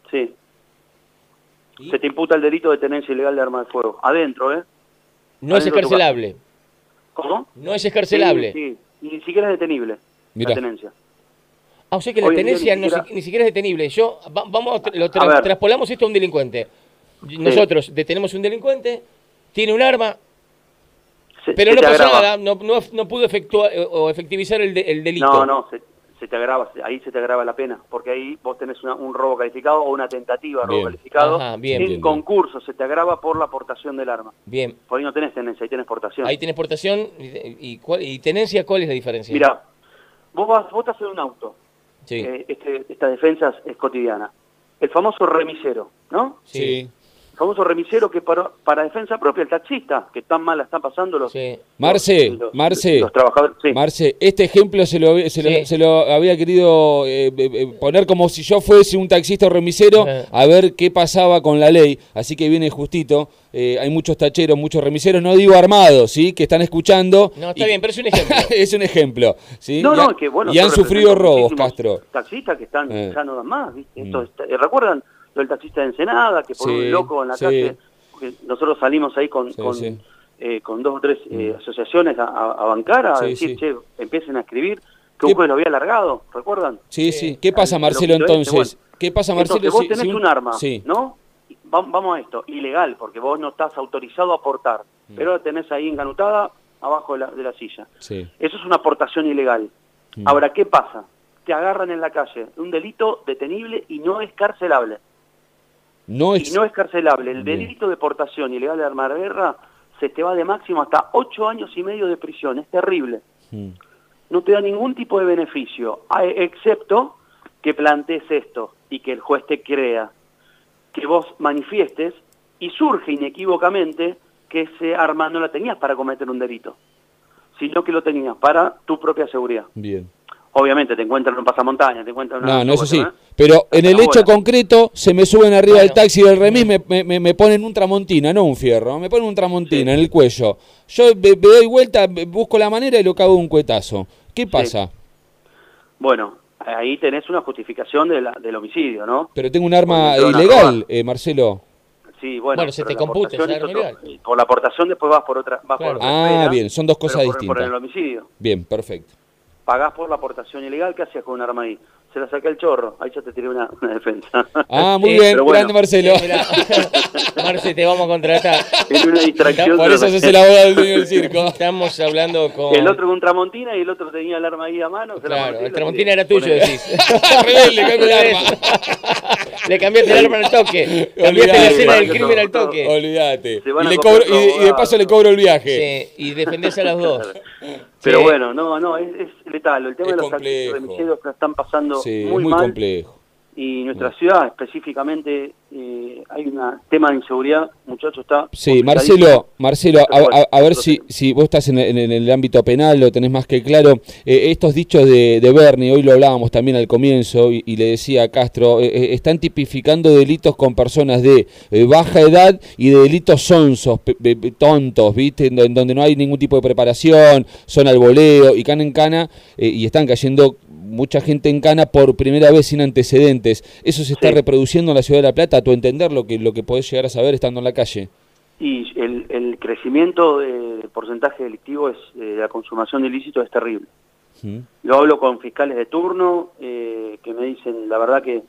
Sí. ¿Y? Se te imputa el delito de tenencia ilegal de arma de fuego. Adentro, ¿eh? No es Adentro de tu escarcelable. casa. ¿Cómo? No es escarcelable. Sí, sí. Ni siquiera es detenible Mirá. la tenencia. Ah, o sea que la Hoy en día tenencia ni siquiera- ni siquiera es detenible. Vamos, A ver. traspolamos esto a un delincuente. Nosotros detenemos un delincuente, tiene un arma, pero se no te pasó agrava. nada, no pudo efectuar o efectivizar el delito. No, se te agrava, ahí se te agrava la pena, porque ahí vos tenés un robo calificado o una tentativa de robo Bien. calificado. Ajá, bien. En Entiendo. concurso se te agrava por la aportación del arma. Bien, Por ahí no tenés tenencia, ahí tenés portación. ahí tenés portación y tenencia, ¿cuál es la diferencia? Mirá, vos estás en un auto. Sí. Esta defensa es cotidiana. El famoso remisero, ¿no? Sí. El famoso remisero que para defensa propia, el taxista, que tan mal la están pasando los... Sí. Marce, Los trabajadores. Sí. Marce, este ejemplo se lo había querido poner como si yo fuese un taxista o remisero a ver qué pasaba con la ley, así que viene justito. Hay muchos tacheros, muchos remiseros, no digo armados, ¿sí? Que están escuchando. No, está bien, pero es un ejemplo. Es un ejemplo, ¿sí? No, que bueno. Y han yo sufrido represento robos, muchísimos Castro. Taxistas que están, ya no dan más, ¿viste? Mm. ¿Recuerdan lo del taxista de Ensenada? Que por Sí, un loco en la sí. calle, que nosotros salimos ahí con 2 o 3 asociaciones a bancar, a Sí, decir, sí. che, empiecen a escribir, que un ¿Qué- juez lo había alargado, ¿recuerdan? Sí, sí. ¿Qué pasa, El Marcelo, loquito este, entonces? bueno. ¿Qué pasa, Marcelo? Entonces vos tenés un arma, Sí. ¿no? Vamos a esto, ilegal, porque vos no estás autorizado a aportar, pero la tenés ahí enganutada abajo de la silla. Sí. Eso es una aportación ilegal. Ahora, ¿qué pasa? Te agarran en la calle, un delito detenible y no escarcelable. No Y es... no escarcelable. El Bien. delito de portación ilegal de arma de guerra se te va de máximo hasta 8 años y medio de prisión. Es terrible. Mm. No te da ningún tipo de beneficio, excepto que plantees esto y que el juez te crea, que vos manifiestes y surge inequívocamente que ese arma no la tenías para cometer un delito, sino que lo tenías para tu propia seguridad. Bien. Obviamente te encuentran en un pasamontaña, te encuentran en una... No, eso sí. ¿eh? Pero en el Hasta hecho ahora. concreto, se me suben arriba Bueno. del taxi del remis, me ponen un tramontina, no un fierro, me ponen un tramontina en el cuello. Yo me doy vuelta, busco la manera y lo cago de un cuetazo. ¿Qué pasa? Bueno, ahí tenés una justificación del homicidio, ¿no? Pero tengo un arma Porque entraron a ilegal, robar. Marcelo. Sí, bueno, Bueno, se pero te la computa aportación esa es arma otro- ilegal. por la aportación después vas por otra, Claro. otra Ah, esfera, bien, son dos cosas pero por distintas. el homicidio. Bien, perfecto. Pagás por la aportación ilegal, ¿qué hacías con un arma ahí? Se la saqué el chorro, ahí ya te tiré una defensa. Ah, muy Sí, bien, pero bueno. grande Marcelo. Mirá, Marce, te vamos a contratar. Es una distracción. Por se eso lo sos saqué. el abogado del dueño del circo. Estamos hablando con... El otro con un tramontina y el otro tenía el arma ahí a mano. se la Claro, marqué y el lo tramontina tiré. era tuyo, Ponele. decís. Rebelde, cambia el arma. Le cambiaste el arma al toque. Cambiaste la Olvidate. escena del Para que crimen al todo- toque. Olvídate. Se van a Y, comprar otro y de abogado. paso le cobro el viaje. Sí, y defendés a las dos. Pero Sí. bueno, no, es letal. El tema Es de los complejo. remisideros que la están pasando Sí, muy, muy mal. complejo. Y nuestra ciudad específicamente hay un tema de inseguridad, muchachos, está... Sí, complicadísimo. Marcelo, Pero bueno, a ver nosotros si vos estás en el ámbito penal, lo tenés más que claro. Estos dichos de Bernie, hoy lo hablábamos también al comienzo, y le decía a Castro, están tipificando delitos con personas de baja edad y de delitos sonsos, tontos, ¿viste? En donde no hay ningún tipo de preparación, son al voleo y cana en cana, y están cayendo mucha gente en cana por primera vez sin antecedentes. ¿Eso se está Sí. reproduciendo en la Ciudad de La Plata? ¿A tu entender lo que podés llegar a saber estando en la calle? Y el crecimiento del porcentaje delictivo de la consumación de ilícitos es terrible. ¿Mm? Yo hablo con fiscales de turno que me dicen, la verdad que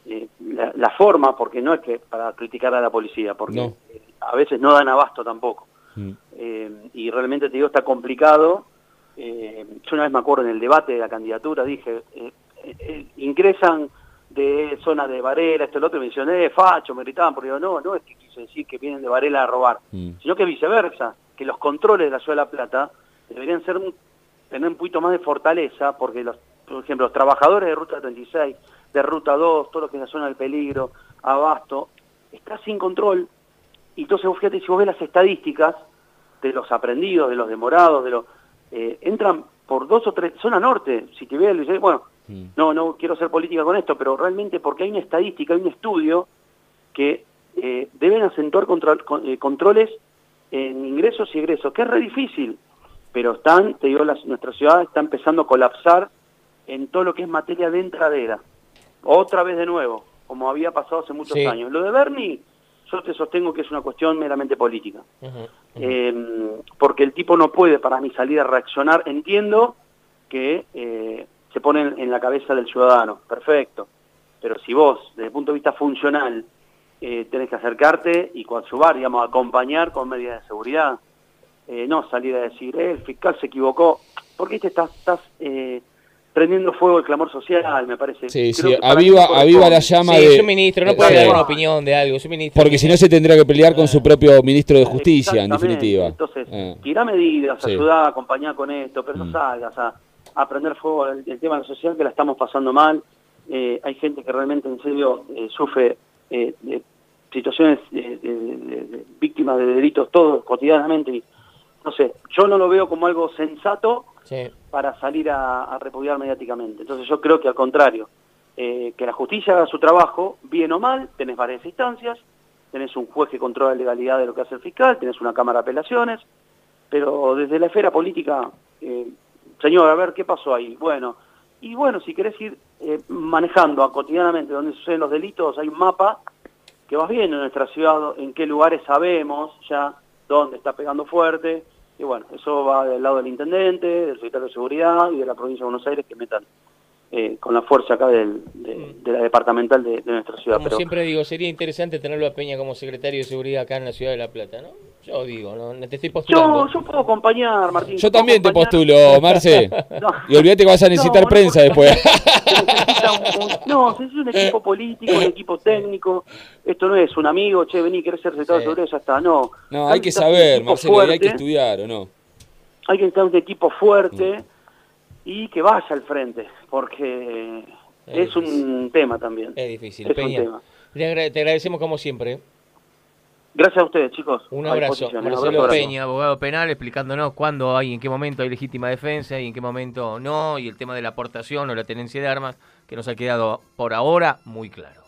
la forma, porque no es que para criticar a la policía, porque No. A veces no dan abasto tampoco. ¿Mm? Y realmente te digo, está complicado. Yo una vez me acuerdo en el debate de la candidatura, dije, ingresan de zona de Varela, esto, el otro, y me decían, facho, me gritaban, porque yo, no es que quise decir que vienen de Varela a robar, sino que viceversa, que los controles de la Ciudad de La Plata deberían tener un poquito más de fortaleza, porque por ejemplo, los trabajadores de Ruta 36, de Ruta 2, todo lo que es la zona del peligro, Abasto, está sin control. Y entonces, fíjate, si vos ves las estadísticas de los aprendidos, de los demorados, entran por 2 o 3, zona norte, si te ves, dices, bueno, no quiero hacer política con esto, pero realmente porque hay una estadística, hay un estudio que deben acentuar controles en ingresos y egresos, que es re difícil, pero te digo, nuestra ciudad está empezando a colapsar en todo lo que es materia de entradera. Otra vez de nuevo, como había pasado hace muchos Sí. años. Lo de Bernie, yo te sostengo que es una cuestión meramente política. Porque el tipo no puede, para mí, salir a reaccionar. Entiendo que se pone en la cabeza del ciudadano, perfecto. Pero si vos, desde el punto de vista funcional, tenés que acercarte y coadyuvar, digamos, acompañar con medidas de seguridad, no salir a decir, el fiscal se equivocó, porque estás prendiendo fuego el clamor social, me parece. Sí, Creo sí, que para aviva mí corresponde. la llama Sí, de... es un ministro, no puede dar una opinión de algo. Es un ministro. Porque si no se tendría que pelear con su propio ministro de Justicia, en Exactamente. definitiva. Entonces, tirá medidas, Sí. ayudá, acompañar con esto, pero no salgas a prender fuego el tema de la sociedad, que la estamos pasando mal. Hay gente que realmente, en serio, sufre de situaciones de víctimas de delitos todos cotidianamente. Y, no sé, yo no lo veo como algo sensato para salir a repudiar mediáticamente. Entonces yo creo que al contrario, que la justicia haga su trabajo, bien o mal, tenés varias instancias, tenés un juez que controla la legalidad de lo que hace el fiscal, tenés una cámara de apelaciones, pero desde la esfera política, señor, a ver, ¿qué pasó ahí? Bueno, si querés ir manejando cotidianamente donde suceden los delitos, hay un mapa que vas viendo en nuestra ciudad, en qué lugares sabemos ya dónde está pegando fuerte, y bueno, eso va del lado del intendente, del secretario de Seguridad y de la provincia de Buenos Aires, que metan con la fuerza acá de la departamental de nuestra ciudad. Como siempre digo, sería interesante tenerlo a Peña como secretario de Seguridad acá en la ciudad de La Plata, ¿no? Yo digo, no te estoy postulando. Yo puedo acompañar, Martín. Yo también te postulo, Marce. No. Y olvídate que vas a necesitar prensa después. Se necesita un equipo político, un equipo técnico. Esto no es un amigo, che, vení, querés ser secretario de Seguridad, ya está. No, hay que saber, Marcelo, hay que estudiar, ¿o no? Hay que necesitar un equipo fuerte y que vaya al frente, porque es un tema también. Es difícil, es Peña. Un tema. Te agradecemos como siempre. Gracias a ustedes, chicos. Un abrazo. Marcelo Peña, abogado penal, explicándonos cuándo hay, en qué momento hay legítima defensa y en qué momento no, y el tema de la aportación o la tenencia de armas, que nos ha quedado por ahora muy claro.